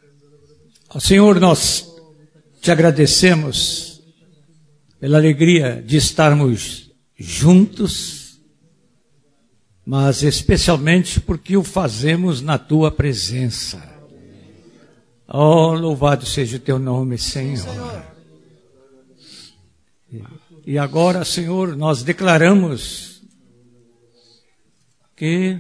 Ó Senhor, nós te agradecemos pela alegria de estarmos juntos, mas especialmente porque o fazemos na tua presença. Oh, louvado seja o teu nome, Senhor. E agora, Senhor, nós declaramos que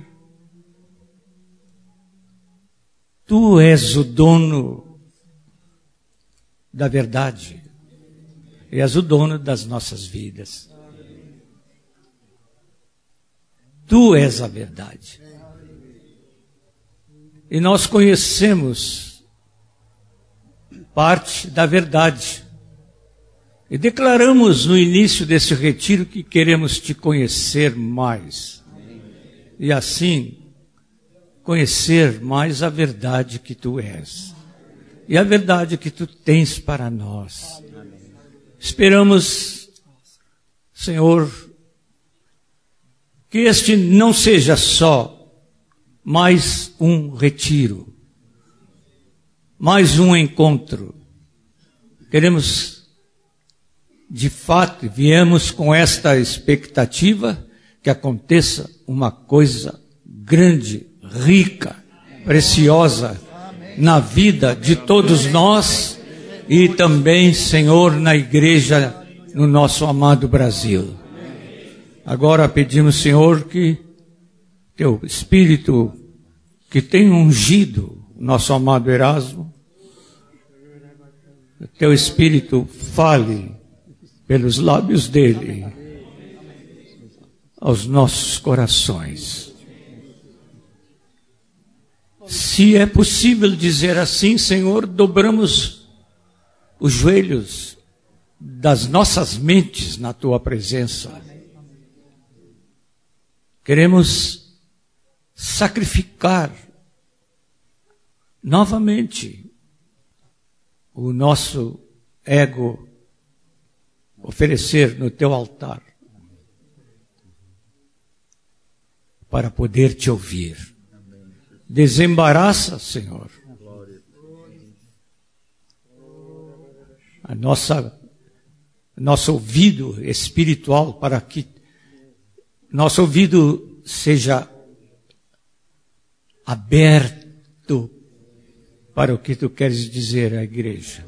tu és o dono da verdade, és o dono das nossas vidas. Tu és a verdade. E nós conhecemos parte da verdade. E declaramos no início desse retiro que queremos te conhecer mais. E assim, conhecer mais a verdade que tu és. E a verdade que tu tens para nós. Esperamos, Senhor, que este não seja só mais um retiro, mais um encontro. Queremos, de fato, viemos com esta expectativa que aconteça uma coisa grande, rica, preciosa na vida de todos nós e também, Senhor, na igreja, no nosso amado Brasil. Agora pedimos, Senhor, que teu Espírito, que tem ungido nosso amado Erasmo, teu Espírito fale pelos lábios dele aos nossos corações. Se é possível dizer assim, Senhor, dobramos os joelhos das nossas mentes na tua presença. Queremos sacrificar novamente o nosso ego, oferecer no teu altar, para poder te ouvir. Desembaraça, Senhor, nosso ouvido espiritual, para que nosso ouvido seja aberto para o que tu queres dizer à igreja.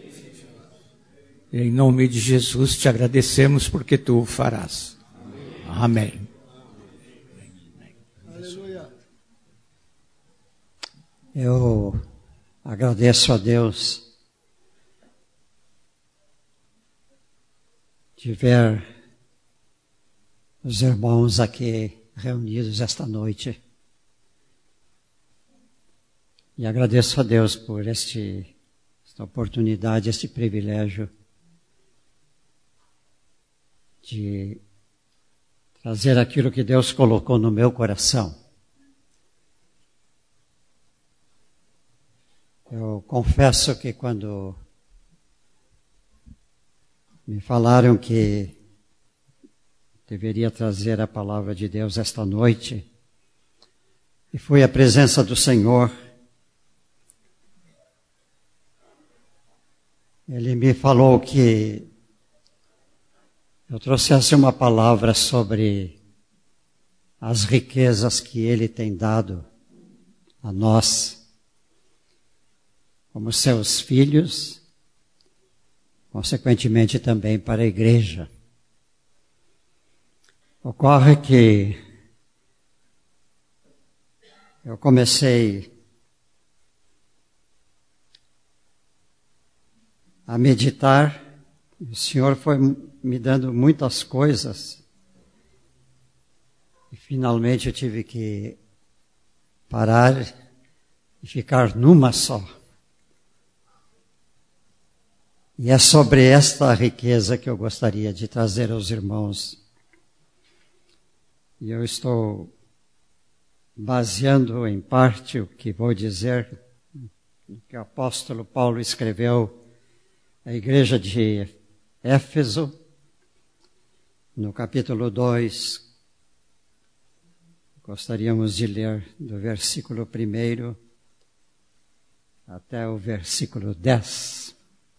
Em nome de Jesus te agradecemos porque tu o farás. Amém. Eu agradeço a Deus de ver os irmãos aqui reunidos esta noite. E agradeço a Deus por esta oportunidade, este privilégio de trazer aquilo que Deus colocou no meu coração. Eu confesso que quando me falaram que deveria trazer a palavra de Deus esta noite, e foi a presença do Senhor, Ele me falou que eu trouxesse uma palavra sobre as riquezas que Ele tem dado a nós, como seus filhos, consequentemente também para a igreja. Ocorre que eu comecei a meditar, o Senhor foi me dando muitas coisas, e finalmente eu tive que parar e ficar numa só. E é sobre esta riqueza que eu gostaria de trazer aos irmãos. E eu estou baseando em parte o que vou dizer, no que o apóstolo Paulo escreveu à igreja de Éfeso, no capítulo 2. Gostaríamos de ler do versículo 1 até o versículo 10.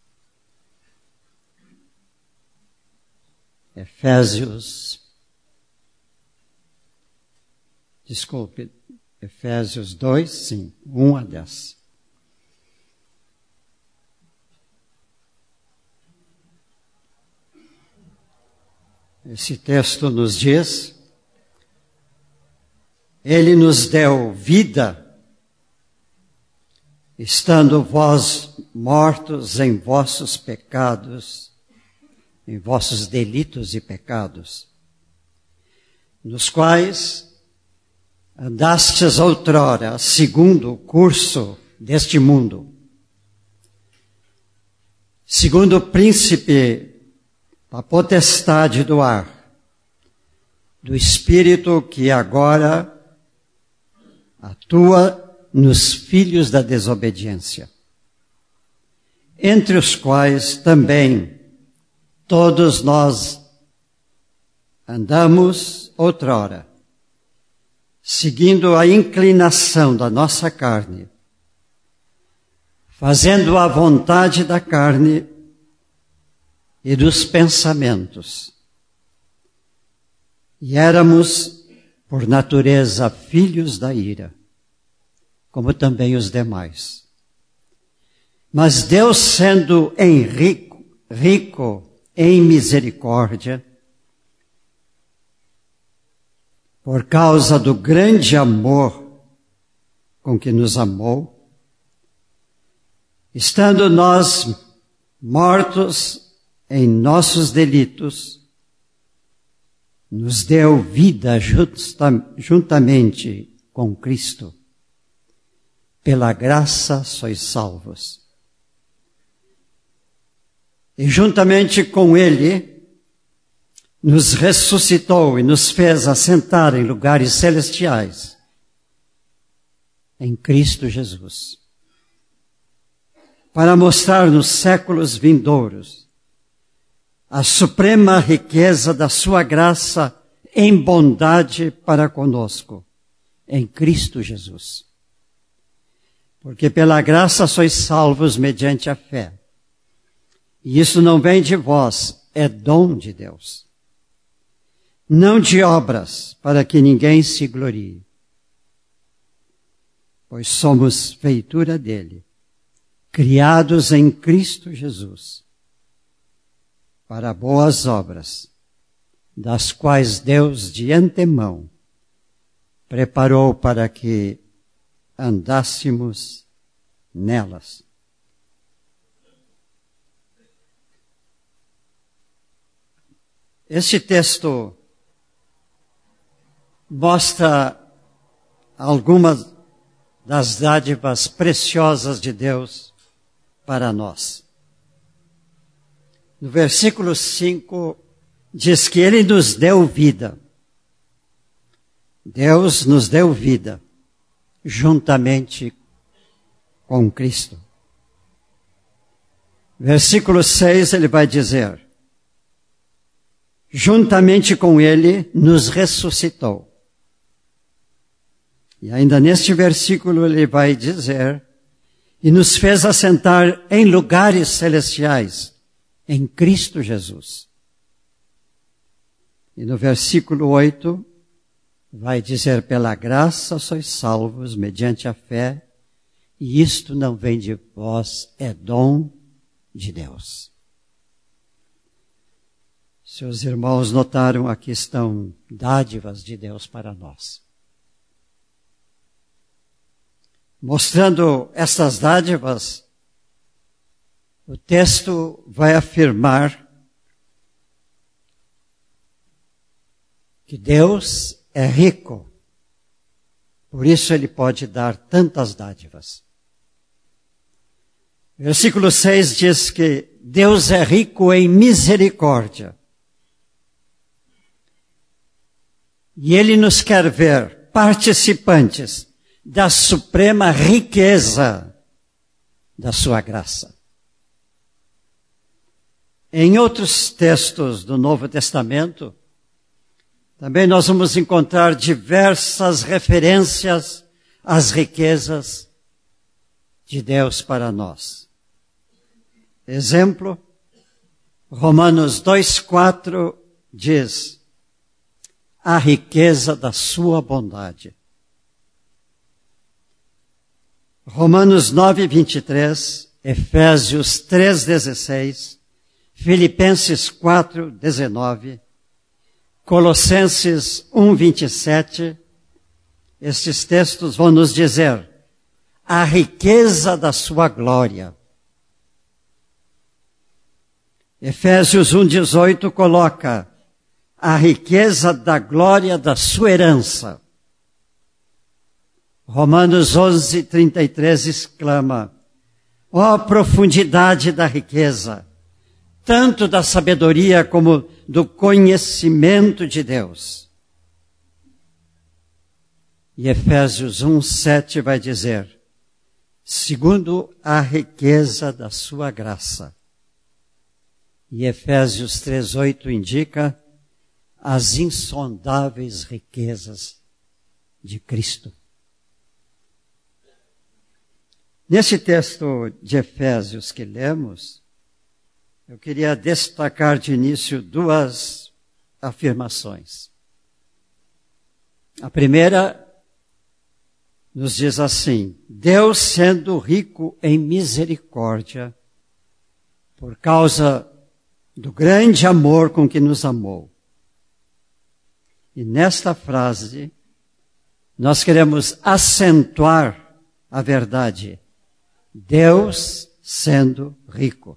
Efésios 2, sim, 1 a 10. Esse texto nos diz: Ele nos deu vida, estando vós mortos em vossos pecados, em vossos delitos e pecados, nos quais andastes outrora, segundo o curso deste mundo, segundo o príncipe da potestade do ar, do espírito que agora atua nos filhos da desobediência, entre os quais também todos nós andamos outrora, seguindo a inclinação da nossa carne, fazendo a vontade da carne e dos pensamentos. E éramos, por natureza, filhos da ira, como também os demais. Mas Deus, sendo rico em misericórdia, por causa do grande amor com que nos amou, estando nós mortos em nossos delitos, nos deu vida juntamente com Cristo. Pela graça sois salvos. E juntamente com Ele, nos ressuscitou e nos fez assentar em lugares celestiais, em Cristo Jesus, para mostrar nos séculos vindouros a suprema riqueza da sua graça em bondade para conosco, em Cristo Jesus. Porque pela graça sois salvos mediante a fé. E isso não vem de vós, é dom de Deus. Não de obras, para que ninguém se glorie. Pois somos feitura dele, criados em Cristo Jesus, para boas obras, das quais Deus de antemão preparou para que andássemos nelas. Este texto mostra algumas das dádivas preciosas de Deus para nós. No versículo 5, diz que Ele nos deu vida. Deus nos deu vida, juntamente com Cristo. Versículo 6, ele vai dizer: juntamente com Ele nos ressuscitou. E ainda neste versículo ele vai dizer: e nos fez assentar em lugares celestiais, em Cristo Jesus. E no versículo 8, vai dizer: pela graça sois salvos mediante a fé, e isto não vem de vós, é dom de Deus. Seus irmãos notaram, aqui estão dádivas de Deus para nós. Mostrando essas dádivas, o texto vai afirmar que Deus é rico, por isso Ele pode dar tantas dádivas. Versículo 6 diz que Deus é rico em misericórdia. E Ele nos quer ver participantes da suprema riqueza da sua graça. Em outros textos do Novo Testamento, também nós vamos encontrar diversas referências às riquezas de Deus para nós. Exemplo, Romanos 2,4 diz: a riqueza da sua bondade. Romanos 9:23, Efésios 3:16, Filipenses 4:19, Colossenses 1:27, estes textos vão nos dizer a riqueza da sua glória. Efésios 1:18 coloca a riqueza da glória da sua herança. Romanos 11:33 exclama: ó profundidade da riqueza, tanto da sabedoria como do conhecimento de Deus. E Efésios 1:7 vai dizer: segundo a riqueza da sua graça. E Efésios 3:8 indica as insondáveis riquezas de Cristo. Nesse texto de Efésios que lemos, eu queria destacar de início duas afirmações. A primeira nos diz assim: Deus, sendo rico em misericórdia, por causa do grande amor com que nos amou. E nesta frase, nós queremos acentuar a verdade: Deus sendo rico.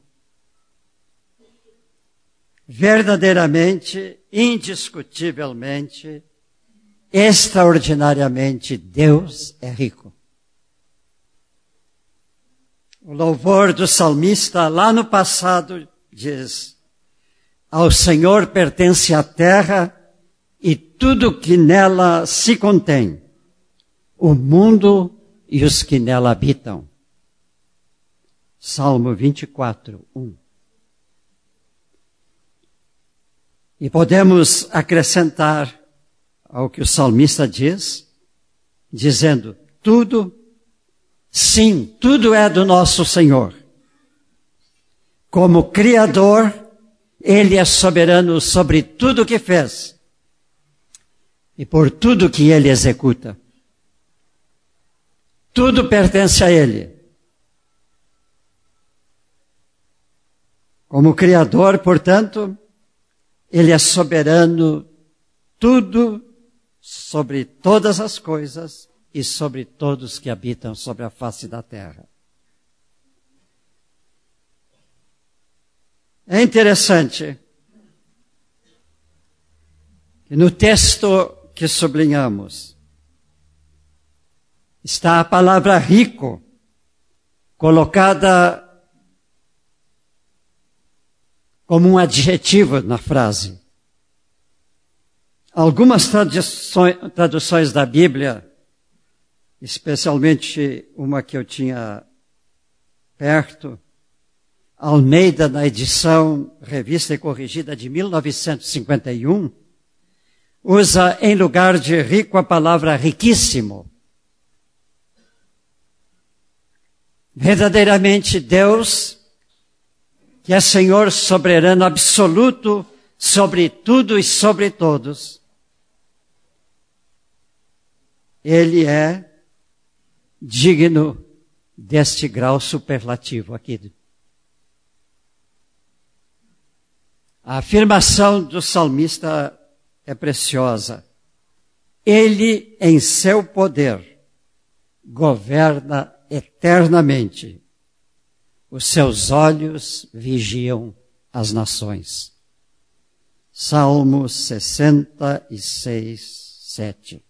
Verdadeiramente, indiscutivelmente, extraordinariamente, Deus é rico. O louvor do salmista lá no passado diz: ao Senhor pertence a terra e tudo que nela se contém, o mundo e os que nela habitam. Salmo 24:1. E podemos acrescentar ao que o salmista diz, dizendo: tudo, sim, tudo é do nosso Senhor. Como Criador, Ele é soberano sobre tudo o que fez e por tudo que Ele executa. Tudo pertence a Ele. Como Criador, portanto, Ele é soberano tudo sobre todas as coisas e sobre todos que habitam sobre a face da terra. É interessante que no texto que sublinhamos está a palavra rico colocada como um adjetivo na frase. Algumas traduções da Bíblia, especialmente uma que eu tinha perto, Almeida, na edição revista e corrigida de 1951, usa em lugar de rico a palavra riquíssimo. Verdadeiramente Deus, que é Senhor soberano absoluto sobre tudo e sobre todos, Ele é digno deste grau superlativo aqui. A afirmação do salmista é preciosa. Ele, em seu poder, governa eternamente. Os seus olhos vigiam as nações. Salmo 66:7.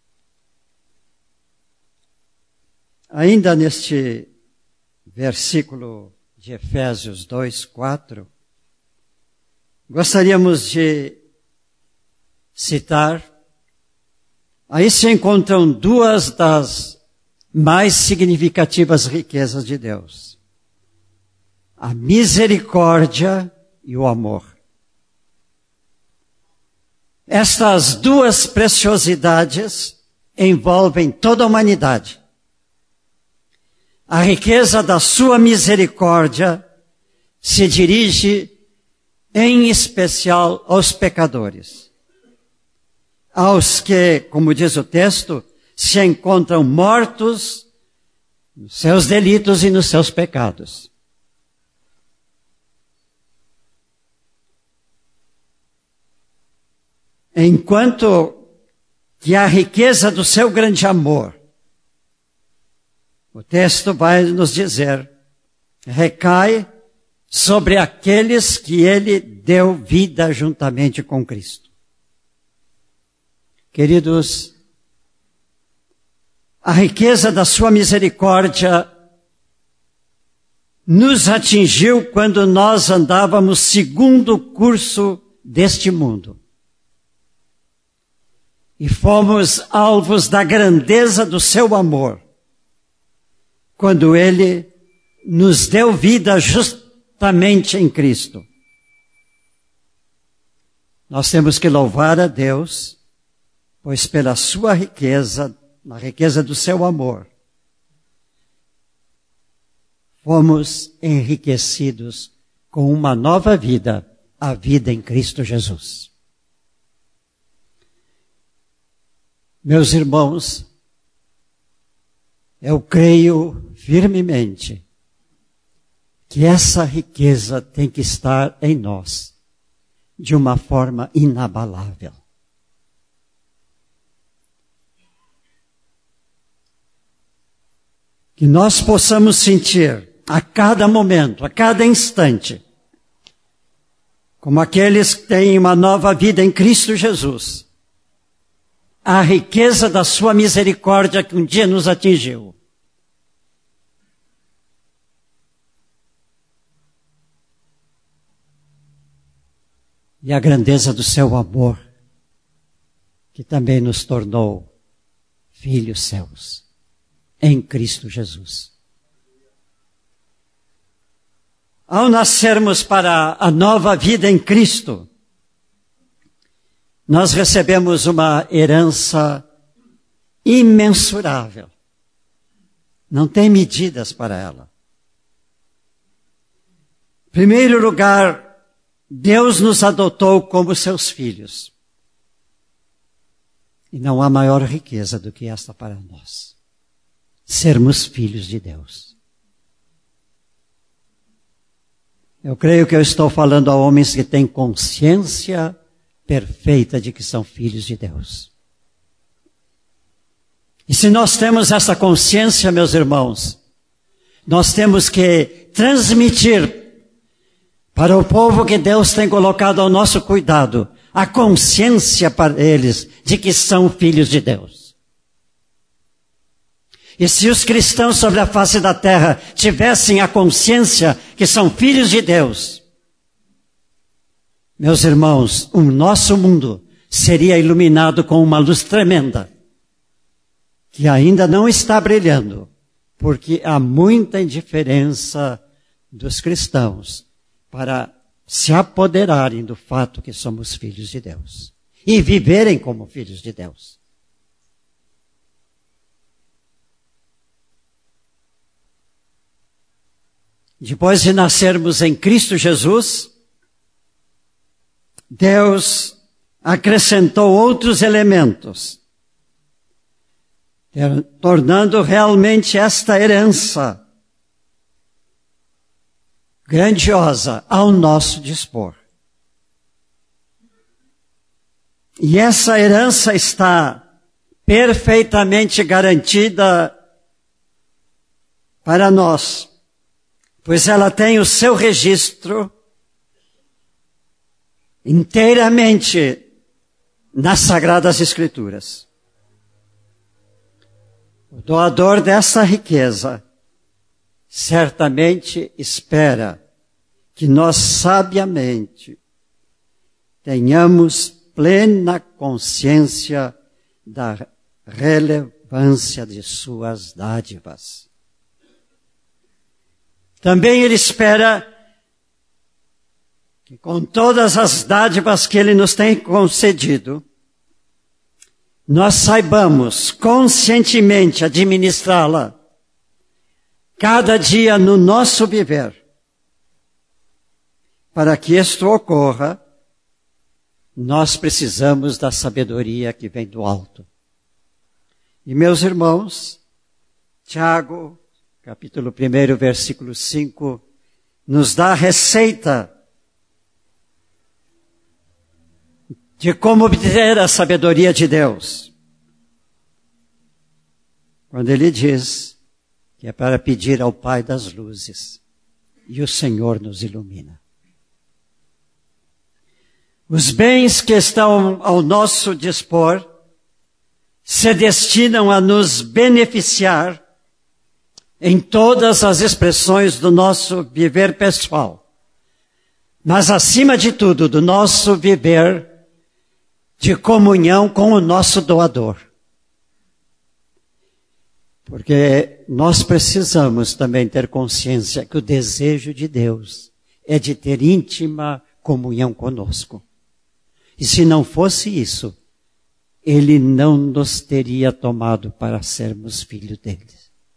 Ainda neste versículo de Efésios 2:4, gostaríamos de citar, aí se encontram duas das mais significativas riquezas de Deus: a misericórdia e o amor. Estas duas preciosidades envolvem toda a humanidade. a riqueza da sua misericórdia se dirige em especial aos pecadores, aos que, como diz o texto, se encontram mortos nos seus delitos e nos seus pecados. Enquanto que a riqueza do seu grande amor, o texto vai nos dizer, recai sobre aqueles que ele deu vida juntamente com Cristo. Queridos, a riqueza da sua misericórdia nos atingiu quando nós andávamos segundo o curso deste mundo. E fomos alvos da grandeza do seu amor, quando ele nos deu vida justamente em Cristo. Nós temos que louvar a Deus, pois pela sua riqueza, na riqueza do seu amor, fomos enriquecidos com uma nova vida, a vida em Cristo Jesus. Meus irmãos, eu creio firmemente que essa riqueza tem que estar em nós de uma forma inabalável. Que nós possamos sentir a cada momento, a cada instante, como aqueles que têm uma nova vida em Cristo Jesus, a riqueza da sua misericórdia que um dia nos atingiu. E a grandeza do seu amor, que também nos tornou filhos seus, em Cristo Jesus. Ao nascermos para a nova vida em Cristo, nós recebemos uma herança imensurável. Não tem medidas para ela. Em primeiro lugar, Deus nos adotou como seus filhos. E não há maior riqueza do que esta para nós. Sermos filhos de Deus. Eu creio que eu estou falando a homens que têm consciência perfeita de que são filhos de Deus. E se nós temos essa consciência, meus irmãos, nós temos que transmitir para o povo que Deus tem colocado ao nosso cuidado a consciência para eles de que são filhos de Deus. E se os cristãos sobre a face da terra tivessem a consciência que são filhos de Deus, meus irmãos, o nosso mundo seria iluminado com uma luz tremenda, que ainda não está brilhando, porque há muita indiferença dos cristãos para se apoderarem do fato que somos filhos de Deus e viverem como filhos de Deus. Depois de nascermos em Cristo Jesus, Deus acrescentou outros elementos, tornando realmente esta herança grandiosa ao nosso dispor. E essa herança está perfeitamente garantida para nós, pois ela tem o seu registro inteiramente nas Sagradas Escrituras. O doador dessa riqueza certamente espera que nós sabiamente tenhamos plena consciência da relevância de suas dádivas. Também ele espera que com todas as dádivas que ele nos tem concedido, nós saibamos conscientemente administrá-la, cada dia no nosso viver. Para que isto ocorra, nós precisamos da sabedoria que vem do alto. E meus irmãos, Tiago, capítulo 1, versículo 5, nos dá a receita de como obter a sabedoria de Deus. Quando ele diz que é para pedir ao Pai das luzes, e o Senhor nos ilumina. Os bens que estão ao nosso dispor se destinam a nos beneficiar em todas as expressões do nosso viver pessoal, mas acima de tudo, do nosso viver de comunhão com o nosso doador. Porque nós precisamos também ter consciência que o desejo de Deus é de ter íntima comunhão conosco. E se não fosse isso, Ele não nos teria tomado para sermos filhos dele.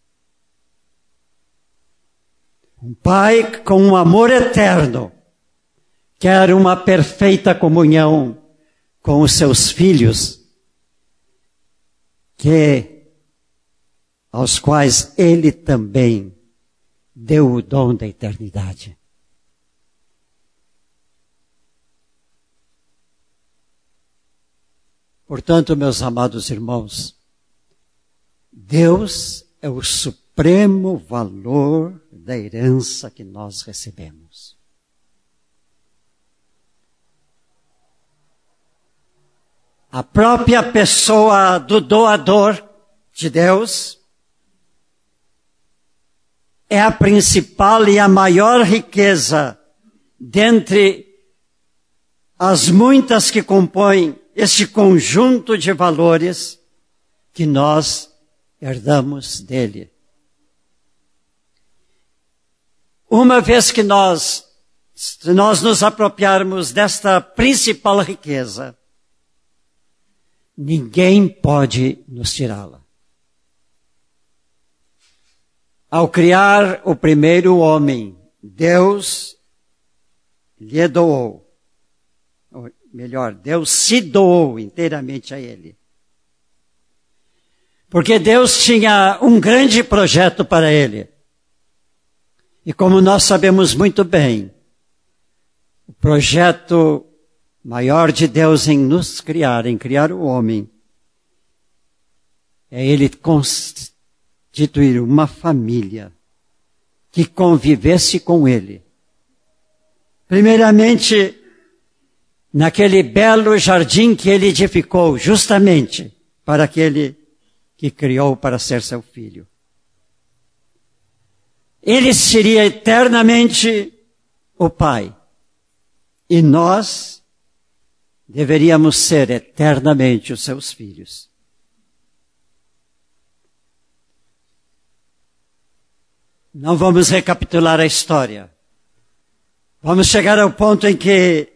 Um pai com um amor eterno quer uma perfeita comunhão com os seus filhos, aos quais Ele também deu o dom da eternidade. Portanto, meus amados irmãos, Deus é o supremo valor da herança que nós recebemos. A própria pessoa do doador de Deus é a principal e a maior riqueza dentre as muitas que compõem este conjunto de valores que nós herdamos dele. Uma vez que nós nos apropriarmos desta principal riqueza, ninguém pode nos tirá-la. Ao criar o primeiro homem, Deus lhe doou. Ou melhor, Deus se doou inteiramente a ele. Porque Deus tinha um grande projeto para ele. E como nós sabemos muito bem, o projeto maior de Deus em nos criar, em criar o homem, é Ele constituir uma família que convivesse com Ele. Primeiramente, naquele belo jardim que Ele edificou, justamente para aquele que criou para ser seu filho. Ele seria eternamente o Pai. E nós deveríamos ser eternamente os seus filhos. Não vamos recapitular a história. Vamos chegar ao ponto em que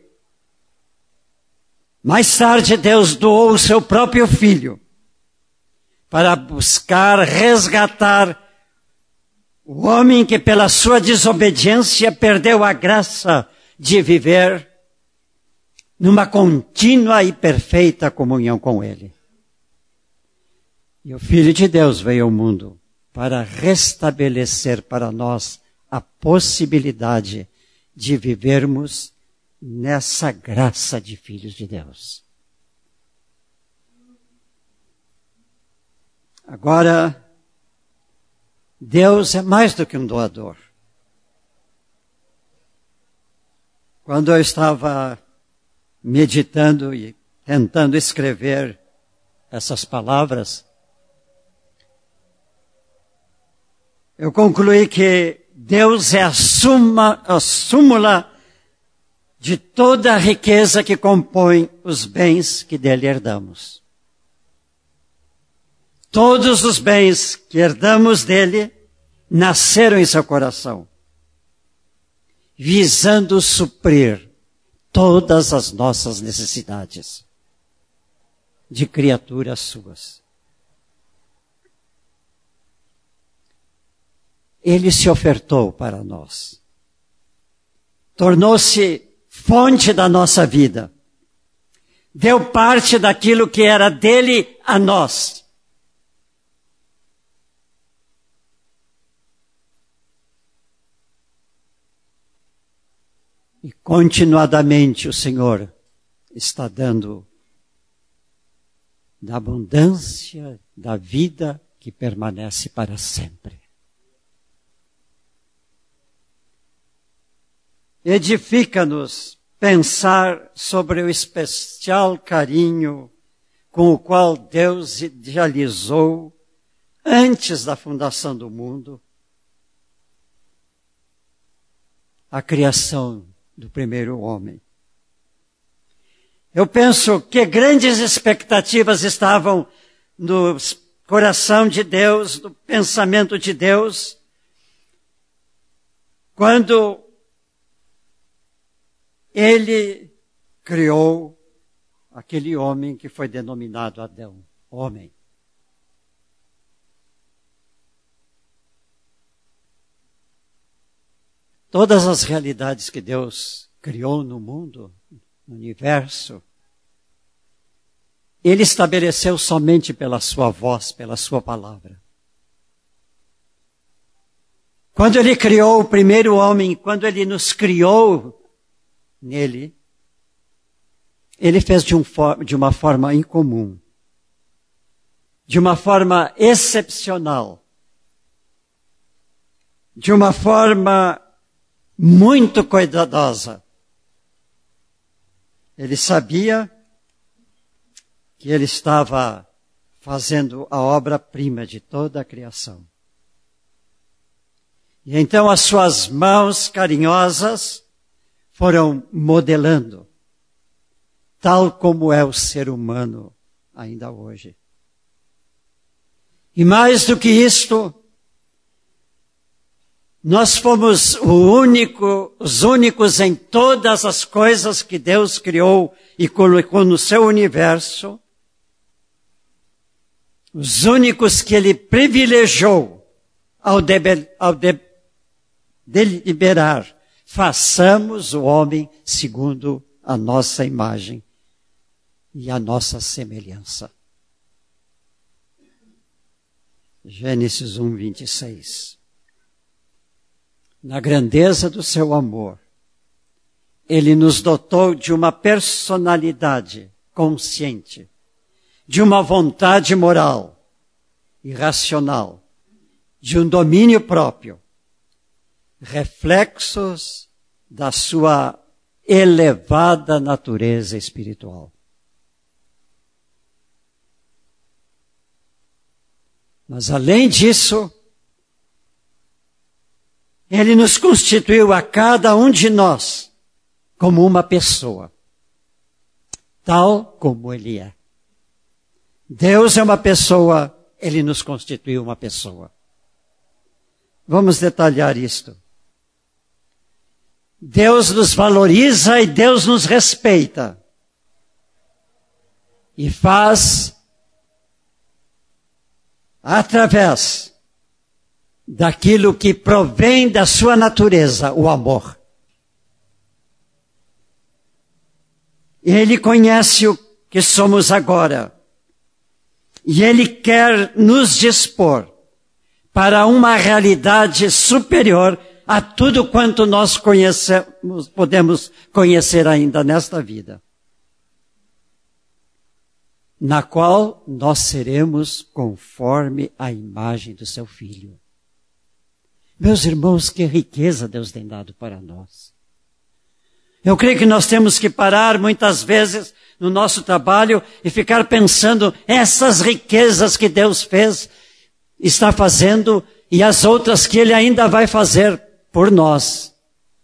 mais tarde Deus doou o seu próprio filho para buscar resgatar o homem que pela sua desobediência perdeu a graça de viver numa contínua e perfeita comunhão com Ele. E o Filho de Deus veio ao mundo para restabelecer para nós a possibilidade de vivermos nessa graça de filhos de Deus. Agora, Deus é mais do que um doador. Quando eu estava meditando e tentando escrever essas palavras, eu concluí que Deus é a súmula de toda a riqueza que compõe os bens que dele herdamos. Todos os bens que herdamos dele nasceram em seu coração, visando suprir todas as nossas necessidades de criaturas suas. Ele se ofertou para nós. Tornou-se fonte da nossa vida. Deu parte daquilo que era dele a nós. E continuadamente o Senhor está dando da abundância da vida que permanece para sempre. Edifica-nos pensar sobre o especial carinho com o qual Deus idealizou, antes da fundação do mundo, a criação do primeiro homem. Eu penso que grandes expectativas estavam no coração de Deus, no pensamento de Deus, quando Ele criou aquele homem que foi denominado Adão, homem. Todas as realidades que Deus criou no mundo, no universo, Ele estabeleceu somente pela sua voz, pela sua palavra. Quando Ele criou o primeiro homem, quando Ele nos criou nele, Ele fez de uma forma incomum, de uma forma excepcional, de uma forma muito cuidadosa. Ele sabia que Ele estava fazendo a obra-prima de toda a criação. E então as suas mãos carinhosas foram modelando, tal como é o ser humano ainda hoje. E mais do que isto, nós fomos os únicos em todas as coisas que Deus criou e colocou no seu universo, os únicos que Ele privilegiou ao deliberar, façamos o homem segundo a nossa imagem e a nossa semelhança. Gênesis 1, 26. Na grandeza do seu amor, Ele nos dotou de uma personalidade consciente, de uma vontade moral e racional, de um domínio próprio, reflexos da sua elevada natureza espiritual. Mas além disso, Ele nos constituiu a cada um de nós como uma pessoa, tal como Ele é. Deus é uma pessoa, Ele nos constituiu uma pessoa. Vamos detalhar isto. Deus nos valoriza e Deus nos respeita. E faz através daquilo que provém da sua natureza, o amor. Ele conhece o que somos agora. E Ele quer nos dispor para uma realidade superior a tudo quanto nós conhecemos, podemos conhecer ainda nesta vida, na qual nós seremos conforme a imagem do seu Filho. Meus irmãos, que riqueza Deus tem dado para nós. Eu creio que nós temos que parar muitas vezes no nosso trabalho e ficar pensando essas riquezas que Deus fez, está fazendo e as outras que Ele ainda vai fazer por nós.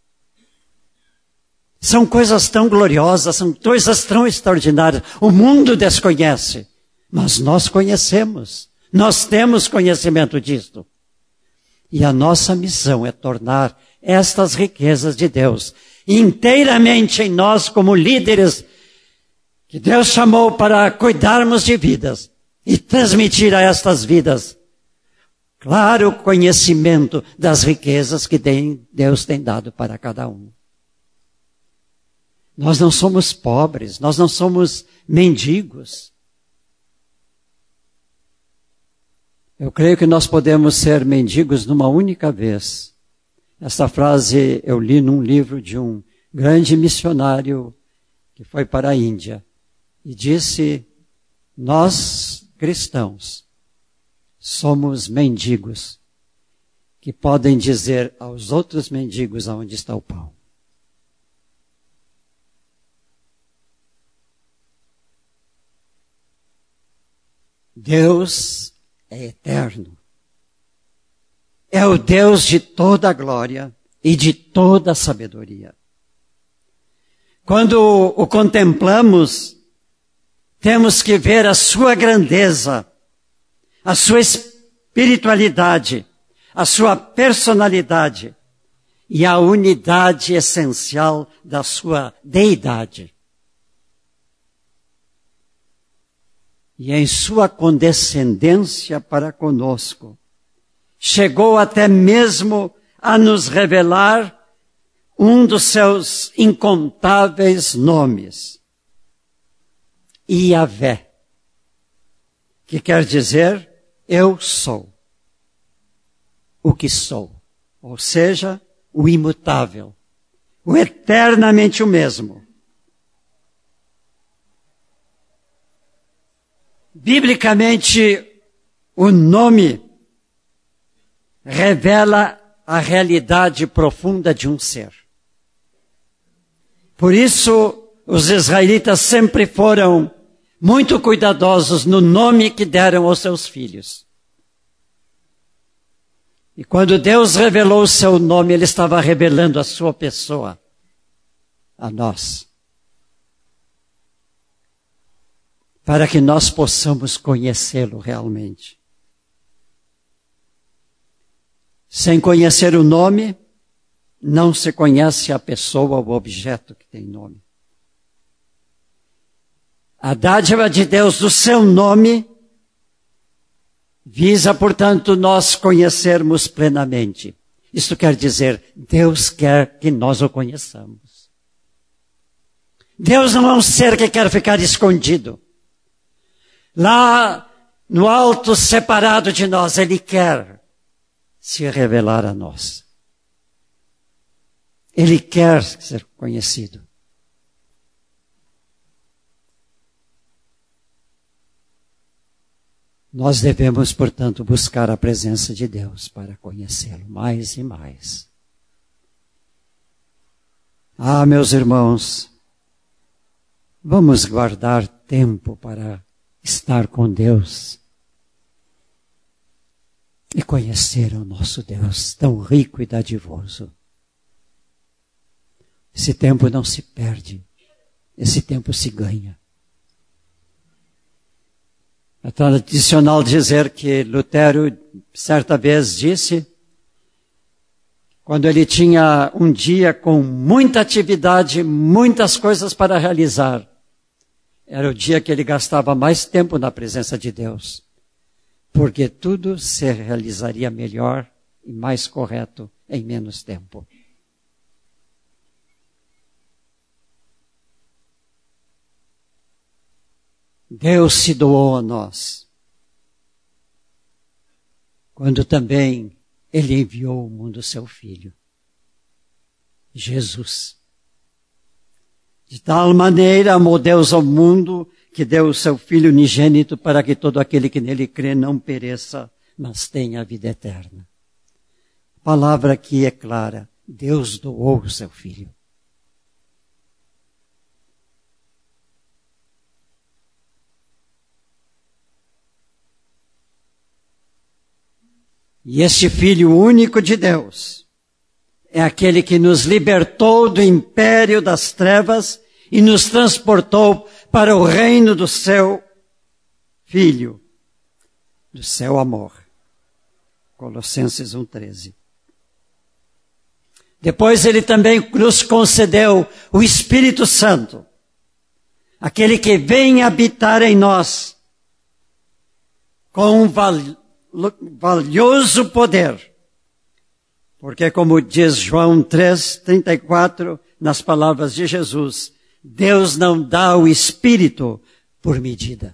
São coisas tão gloriosas, são coisas tão extraordinárias. O mundo desconhece, mas nós conhecemos. Nós temos conhecimento disto. E a nossa missão é tornar estas riquezas de Deus inteiramente em nós como líderes que Deus chamou para cuidarmos de vidas e transmitir a estas vidas claro conhecimento das riquezas que Deus tem dado para cada um. Nós não somos pobres, nós não somos mendigos. Eu creio que nós podemos ser mendigos numa única vez. Essa frase eu li num livro de um grande missionário que foi para a Índia e disse: nós, cristãos, somos mendigos que podem dizer aos outros mendigos aonde está o pão. Deus é eterno. É o Deus de toda a glória e de toda a sabedoria. Quando o contemplamos, temos que ver a sua grandeza, a sua espiritualidade, a sua personalidade e a unidade essencial da sua deidade. E em sua condescendência para conosco, chegou até mesmo a nos revelar um dos seus incontáveis nomes, Yahvé, que quer dizer, eu sou o que sou, ou seja, o imutável, o eternamente o mesmo. Biblicamente, o nome revela a realidade profunda de um ser. Por isso, os israelitas sempre foram muito cuidadosos no nome que deram aos seus filhos. E quando Deus revelou o seu nome, Ele estava revelando a sua pessoa a nós. Para que nós possamos conhecê-lo realmente. Sem conhecer o nome, não se conhece a pessoa ou o objeto que tem nome. A dádiva de Deus do seu nome visa, portanto, nós conhecermos plenamente. Isso quer dizer, Deus quer que nós o conheçamos. Deus não é um ser que quer ficar escondido. Lá no alto, separado de nós, Ele quer se revelar a nós. Ele quer ser conhecido. Nós devemos, portanto, buscar a presença de Deus para conhecê-lo mais e mais. Ah, meus irmãos, vamos guardar tempo para estar com Deus e conhecer o nosso Deus tão rico e dadivoso. Esse tempo não se perde, esse tempo se ganha. É tradicional dizer que Lutero, certa vez, disse, quando ele tinha um dia com muita atividade, muitas coisas para realizar, era o dia que ele gastava mais tempo na presença de Deus, porque tudo se realizaria melhor e mais correto em menos tempo. Deus se doou a nós, quando também Ele enviou ao mundo seu Filho, Jesus. De tal maneira amou Deus ao mundo, que deu o seu Filho unigênito para que todo aquele que nele crê não pereça, mas tenha a vida eterna. A palavra aqui é clara, Deus doou o seu Filho. E este Filho único de Deus é aquele que nos libertou do império das trevas e nos transportou para o reino do seu Filho, do seu amor. Colossenses 1:13. Depois Ele também nos concedeu o Espírito Santo, aquele que vem habitar em nós com valioso poder. Porque como diz João 3:34, nas palavras de Jesus, Deus não dá o Espírito por medida.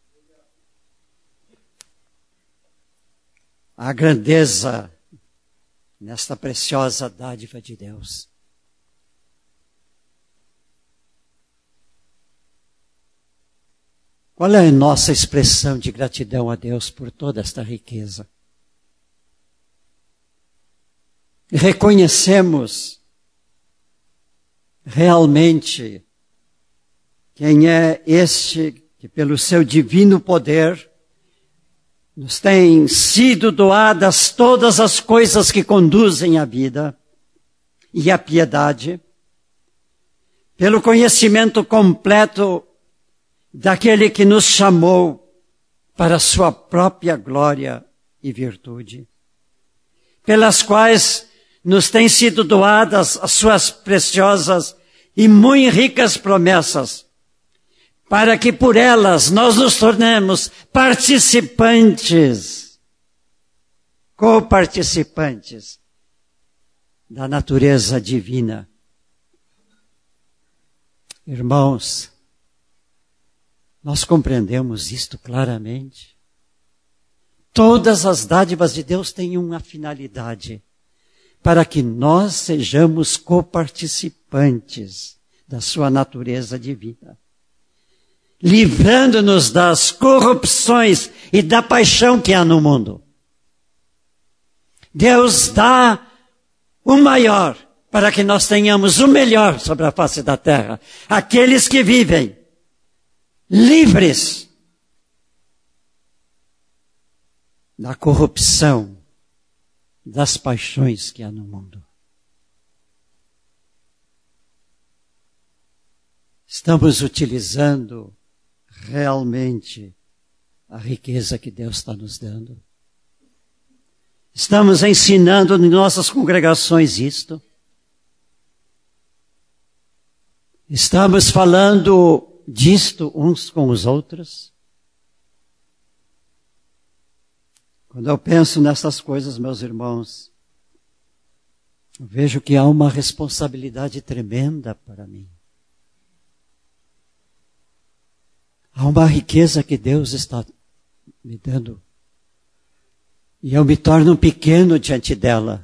A grandeza nesta preciosa dádiva de Deus. Qual é a nossa expressão de gratidão a Deus por toda esta riqueza? Reconhecemos realmente quem é este que pelo seu divino poder nos tem sido doadas todas as coisas que conduzem à vida e à piedade, pelo conhecimento completo daquele que nos chamou para a sua própria glória e virtude, pelas quais nos têm sido doadas as suas preciosas e muito ricas promessas, para que por elas nós nos tornemos participantes, coparticipantes da natureza divina. Irmãos, nós compreendemos isto claramente. Todas as dádivas de Deus têm uma finalidade, para que nós sejamos coparticipantes da sua natureza divina, livrando-nos das corrupções e da paixão que há no mundo. Deus dá o maior para que nós tenhamos o melhor sobre a face da terra. Aqueles que vivem livres da corrupção, das paixões que há no mundo. Estamos utilizando realmente a riqueza que Deus está nos dando. Estamos ensinando em nossas congregações isto. Estamos falando disto uns com os outros. Quando eu penso nessas coisas, meus irmãos, eu vejo que há uma responsabilidade tremenda para mim. Há uma riqueza que Deus está me dando. E eu me torno pequeno diante dela.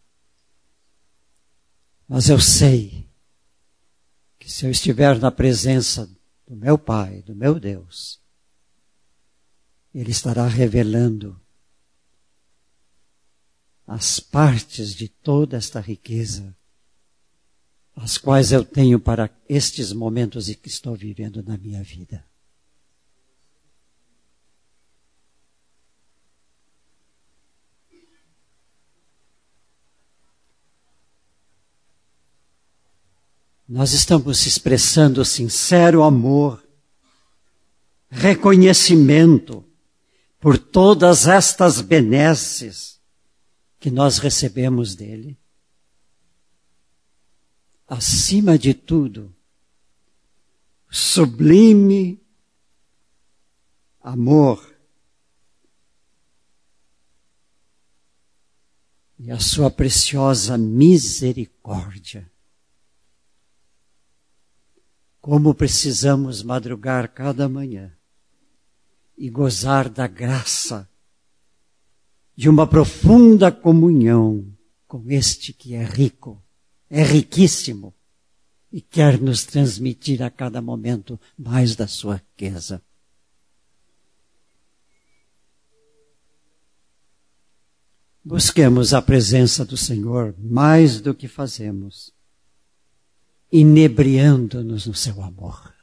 Mas eu sei que se eu estiver na presença do meu Pai, do meu Deus, Ele estará revelando as partes de toda esta riqueza, as quais eu tenho para estes momentos e que estou vivendo na minha vida. Nós estamos expressando sincero amor, reconhecimento por todas estas benesses que nós recebemos dele. Acima de tudo, sublime amor e a sua preciosa misericórdia. Como precisamos madrugar cada manhã e gozar da graça de uma profunda comunhão com este que é rico, é riquíssimo e quer nos transmitir a cada momento mais da sua riqueza. Busquemos a presença do Senhor mais do que fazemos, inebriando-nos no seu amor.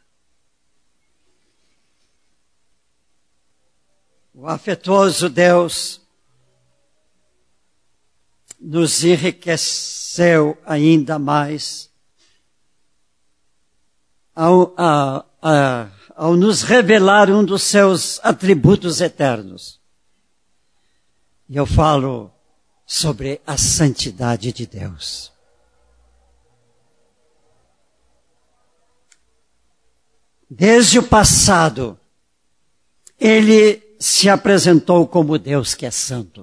O afetuoso Deus nos enriqueceu ainda mais ao nos revelar um dos seus atributos eternos. E eu falo sobre a santidade de Deus. Desde o passado, Ele se apresentou como Deus que é santo.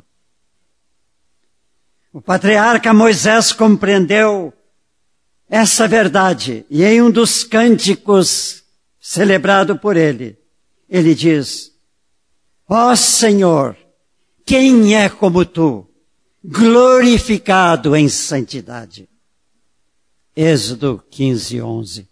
O patriarca Moisés compreendeu essa verdade e em um dos cânticos celebrado por ele, ele diz: ó Senhor, quem é como tu, glorificado em santidade? Êxodo 15:11.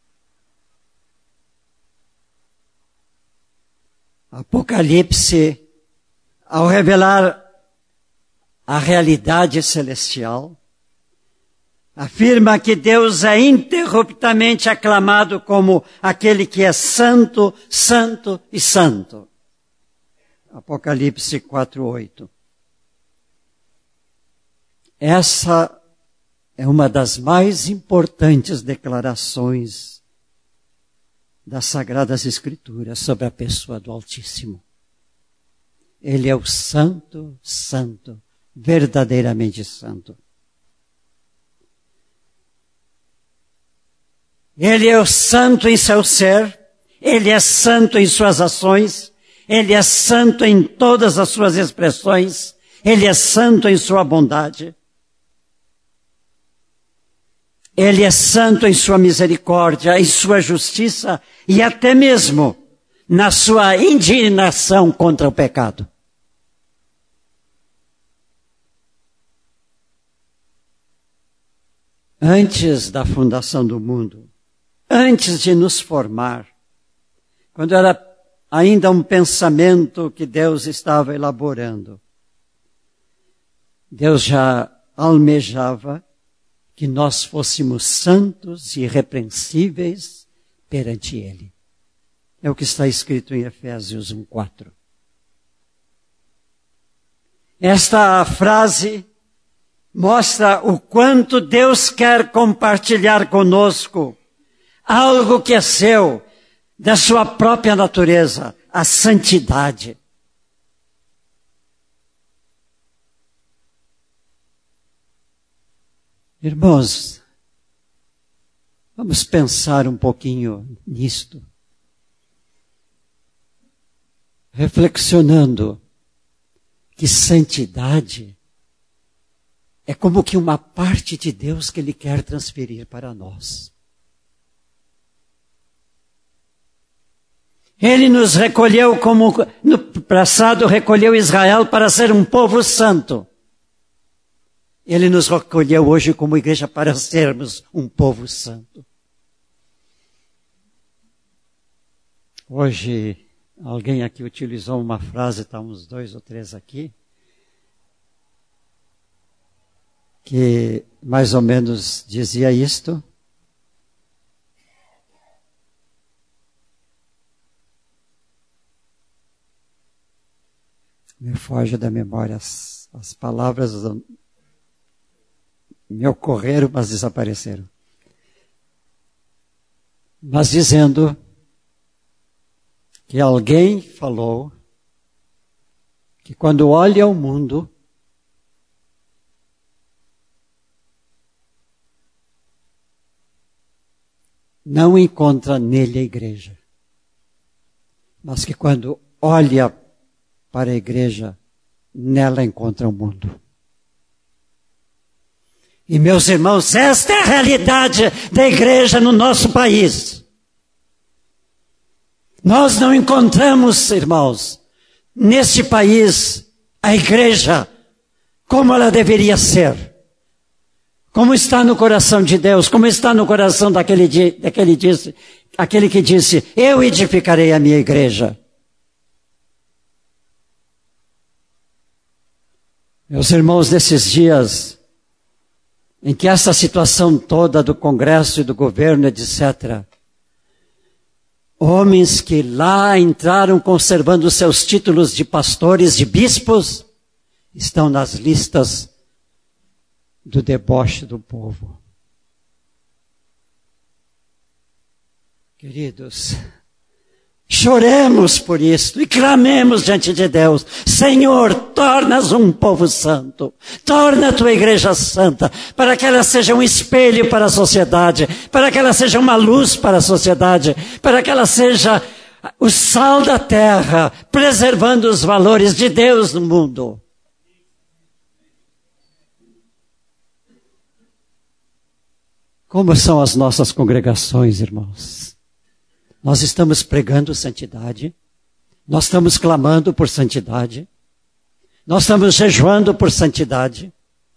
Apocalipse, ao revelar a realidade celestial, afirma que Deus é interruptamente aclamado como aquele que é santo, santo e santo. Apocalipse 4:8. Essa é uma das mais importantes declarações das Sagradas Escrituras sobre a pessoa do Altíssimo. Ele é o santo, santo, verdadeiramente santo. Ele é o santo em seu ser, ele é santo em suas ações, ele é santo em todas as suas expressões, ele é santo em sua bondade. Ele é santo em sua misericórdia, em sua justiça e até mesmo na sua indignação contra o pecado. Antes da fundação do mundo, antes de nos formar, quando era ainda um pensamento que Deus estava elaborando, Deus já almejava que nós fôssemos santos e irrepreensíveis perante Ele. É o que está escrito em Efésios 1:4. Esta frase mostra o quanto Deus quer compartilhar conosco algo que é seu, da sua própria natureza, a santidade. Irmãos, vamos pensar um pouquinho nisto. Reflexionando que santidade é como que uma parte de Deus que Ele quer transferir para nós. Ele nos recolheu como no passado recolheu Israel para ser um povo santo. Ele nos recolheu hoje como igreja para sermos um povo santo. Hoje, alguém aqui utilizou uma frase, está uns 2 ou 3 aqui, que mais ou menos dizia isto. Me foge da memória as palavras, me ocorreram, mas desapareceram. Mas dizendo que alguém falou que quando olha o mundo, não encontra nele a igreja, mas que quando olha para a igreja, nela encontra o mundo. E meus irmãos, esta é a realidade da igreja no nosso país. Nós não encontramos, irmãos, neste país, a igreja como ela deveria ser. Como está no coração de Deus, como está no coração daquele que disse, eu edificarei a minha igreja. Meus irmãos, nesses dias em que essa situação toda do Congresso e do governo, etc., homens que lá entraram conservando seus títulos de pastores, de bispos, estão nas listas do deboche do povo. Queridos, choremos por isto e clamemos diante de Deus. Senhor, torna-nos um povo santo. Torna a tua igreja santa, para que ela seja um espelho para a sociedade, para que ela seja uma luz para a sociedade, para que ela seja o sal da terra, preservando os valores de Deus no mundo. Como são as nossas congregações, irmãos? Nós estamos pregando santidade, nós estamos clamando por santidade, nós estamos jejuando por santidade,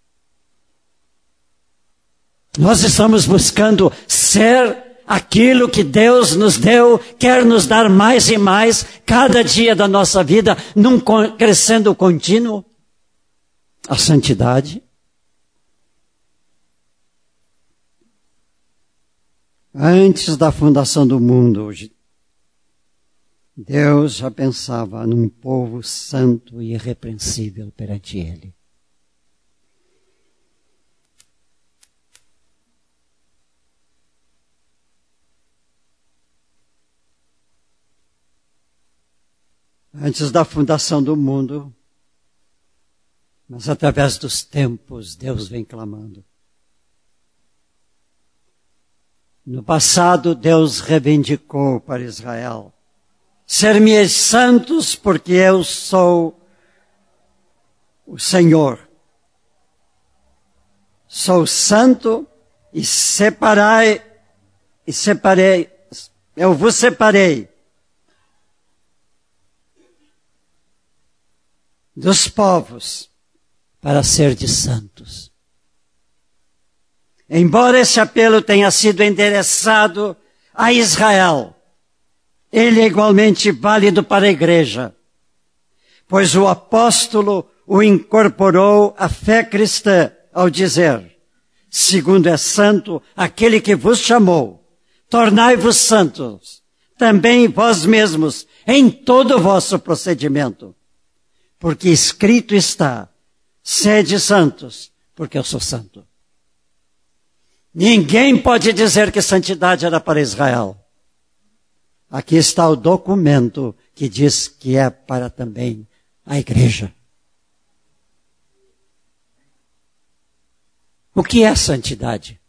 nós estamos buscando ser aquilo que Deus nos deu, quer nos dar mais e mais, cada dia da nossa vida, num crescendo contínuo, a santidade. Antes da fundação do mundo, Deus já pensava num povo santo e irrepreensível perante Ele. Antes da fundação do mundo, mas através dos tempos, Deus vem clamando. No passado, Deus reivindicou para Israel: ser-me-eis santos, porque eu sou o Senhor. Sou santo e separei, eu vos separei dos povos para ser de santos. Embora esse apelo tenha sido endereçado a Israel, ele é igualmente válido para a igreja, pois o apóstolo o incorporou à fé cristã ao dizer: segundo é santo aquele que vos chamou, tornai-vos santos, também vós mesmos, em todo o vosso procedimento. Porque escrito está: sede santos, porque eu sou santo. Ninguém pode dizer que santidade era para Israel. Aqui está o documento que diz que é para também a igreja. O que é santidade?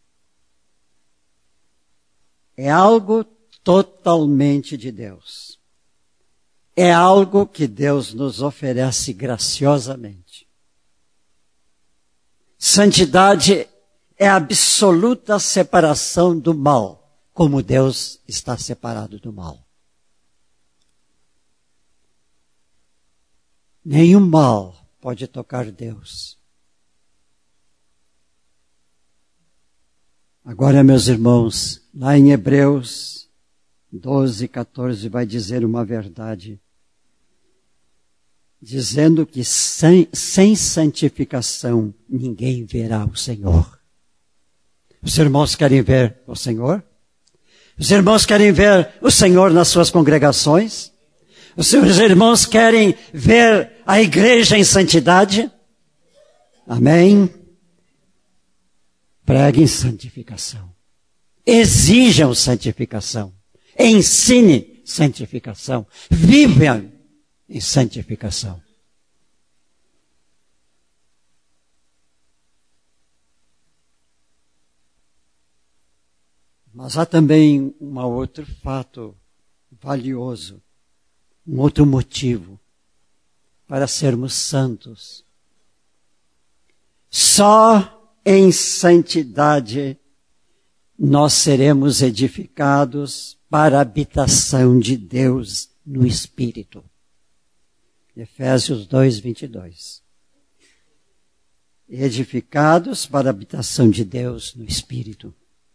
É algo totalmente de Deus. É algo que Deus nos oferece graciosamente. Santidade é a absoluta separação do mal, como Deus está separado do mal. Nenhum mal pode tocar Deus. Agora, meus irmãos, lá em Hebreus 12, 14, vai dizer uma verdade, dizendo que sem santificação ninguém verá o Senhor. Os irmãos querem ver o Senhor? Os irmãos querem ver o Senhor nas suas congregações? Os seus irmãos querem ver a igreja em santidade? Amém? Preguem santificação. Exijam santificação. Ensine santificação. Vivam em santificação. Mas há também um outro fato valioso, um outro motivo para sermos santos. Só em santidade nós seremos edificados para a habitação de Deus no Espírito. Efésios 2, 22. Edificados para a habitação de Deus no Espírito.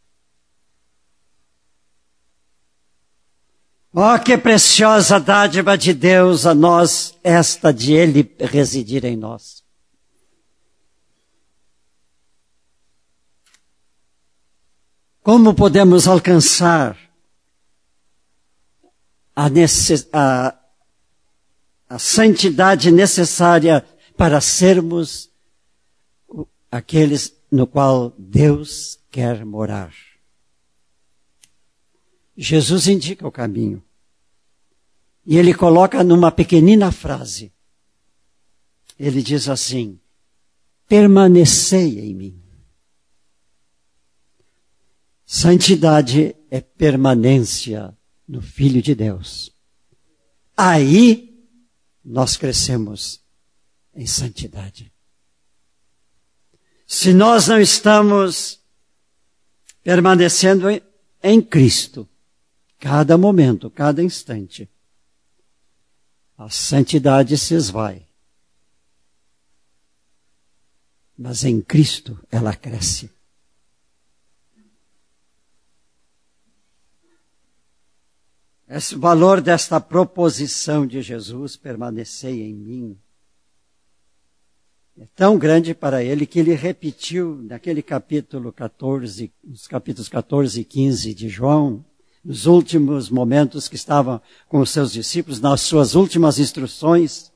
Oh, que preciosa dádiva de Deus a nós, esta de Ele residir em nós. Como podemos alcançar a santidade necessária para sermos aqueles no qual Deus quer morar? Jesus indica o caminho. E ele coloca numa pequenina frase. Ele diz assim: permanecei em mim. Santidade é permanência no Filho de Deus. Aí nós crescemos em santidade. Se nós não estamos permanecendo em Cristo, cada momento, cada instante, a santidade se esvai. Mas em Cristo ela cresce. Esse valor desta proposição de Jesus, permanecei em mim, é tão grande para ele que ele repetiu naquele capítulo 14, nos capítulos 14 e 15 de João, nos últimos momentos que estavam com os seus discípulos, nas suas últimas instruções.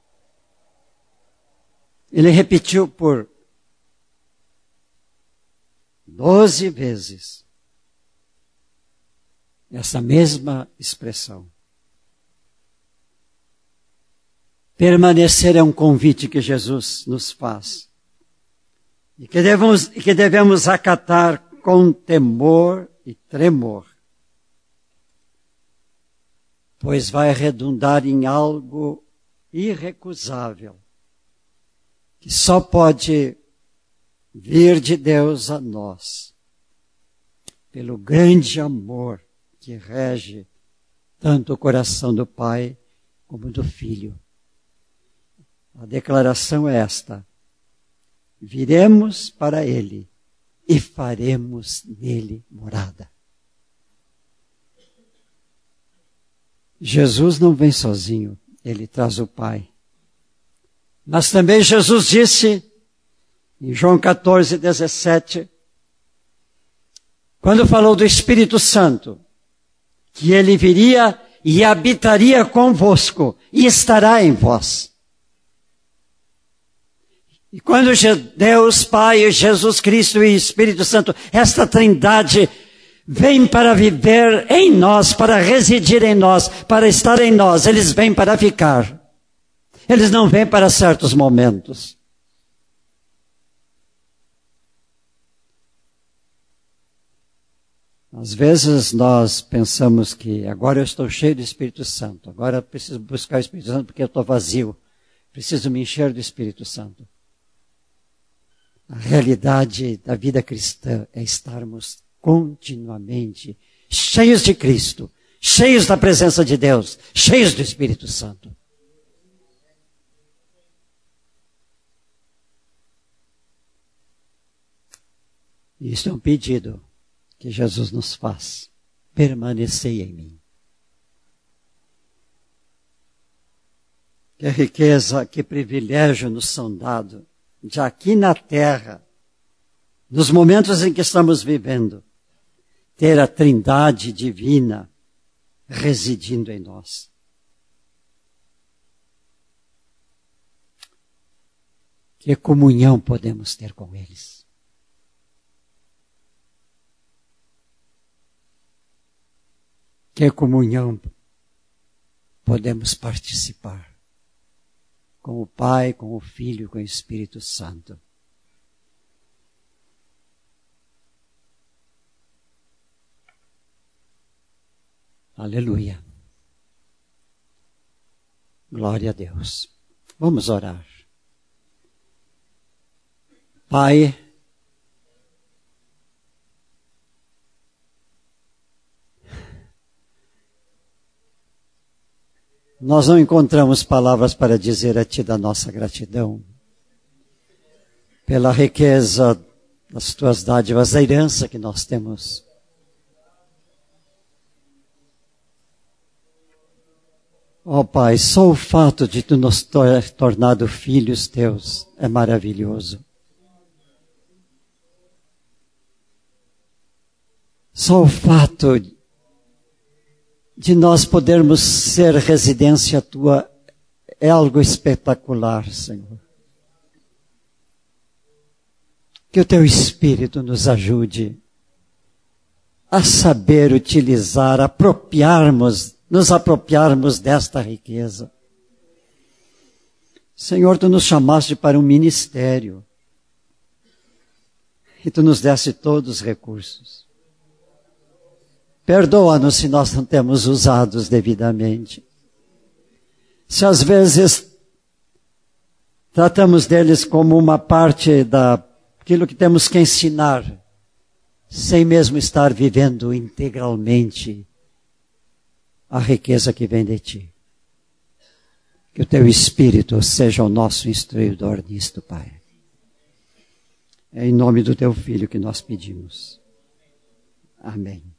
Ele repetiu por 12 vezes essa mesma expressão. Permanecer é um convite que Jesus nos faz. E que devemos acatar com temor e tremor. Pois vai redundar em algo irrecusável, que só pode vir de Deus a nós, pelo grande amor que rege tanto o coração do Pai como do Filho. A declaração é esta: viremos para Ele e faremos nele morada. Jesus não vem sozinho, Ele traz o Pai. Mas também Jesus disse, em João 14, 17, quando falou do Espírito Santo, que Ele viria e habitaria convosco e estará em vós. E quando Deus Pai, Jesus Cristo e Espírito Santo, esta trindade vem para viver em nós, para residir em nós, para estar em nós, eles vêm para ficar. Eles não vêm para certos momentos. Às vezes nós pensamos que agora eu estou cheio do Espírito Santo, agora eu preciso buscar o Espírito Santo porque eu estou vazio, preciso me encher do Espírito Santo. A realidade da vida cristã é estarmos continuamente cheios de Cristo, cheios da presença de Deus, cheios do Espírito Santo. Isso é um pedido que Jesus nos faz. Permanecei em mim. Que riqueza, que privilégio nos são dados, de aqui na terra, nos momentos em que estamos vivendo, ter a Trindade divina residindo em nós. Que comunhão podemos ter com eles. Que comunhão podemos participar com o Pai, com o Filho, com o Espírito Santo. Aleluia. Glória a Deus. Vamos orar. Pai, nós não encontramos palavras para dizer a Ti da nossa gratidão pela riqueza das Tuas dádivas, da herança que nós temos. Ó Pai, só o fato de Tu nos ter tornado filhos Teus é maravilhoso. Só o fato de nós podermos ser residência Tua é algo espetacular, Senhor. Que o Teu Espírito nos ajude a saber utilizar, nos apropriarmos desta riqueza. Senhor, Tu nos chamaste para um ministério e Tu nos deste todos os recursos. Perdoa-nos se nós não temos usado devidamente. Se às vezes tratamos deles como uma parte daquilo que temos que ensinar, sem mesmo estar vivendo integralmente a riqueza que vem de Ti. Que o Teu Espírito seja o nosso instruidor nisto, Pai. É em nome do Teu Filho que nós pedimos. Amém.